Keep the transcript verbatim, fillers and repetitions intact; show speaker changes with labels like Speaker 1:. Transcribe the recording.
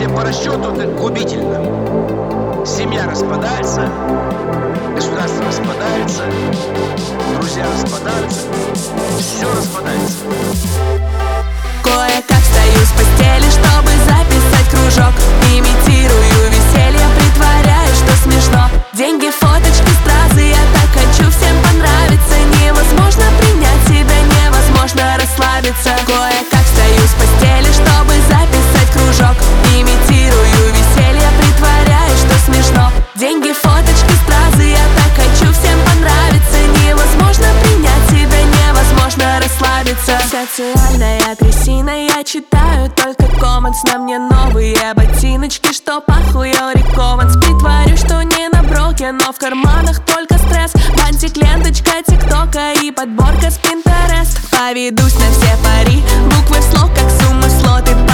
Speaker 1: Поведение по расчету это губительно. Семья распадается, государство распадается, друзья распадаются, все распадается.
Speaker 2: Кое-как встаю с постели, чтобы записать кружок. Имитирую веселье, притворяюсь, что смешно. Деньги, фоточки, стразы, я так хочу всем понравиться. Невозможно принять себя, невозможно расслабиться. Кое-как встаю с постели, чтобы записать кружок. Имитирую веселье, притворяюсь, что смешно. Деньги, фоточки, стразы, я так хочу всем понравиться. Невозможно принять себя, невозможно расслабиться. Социальная трясина, я читаю только комментс. На мне новые ботиночки, что пахуя рекомендс. Притворюсь, что не на броке, но в карманах только стресс. Бантик, ленточка, тиктока и подборка с Pinterest. Поведусь на все пари, буквы в слог, как суммы в слоты.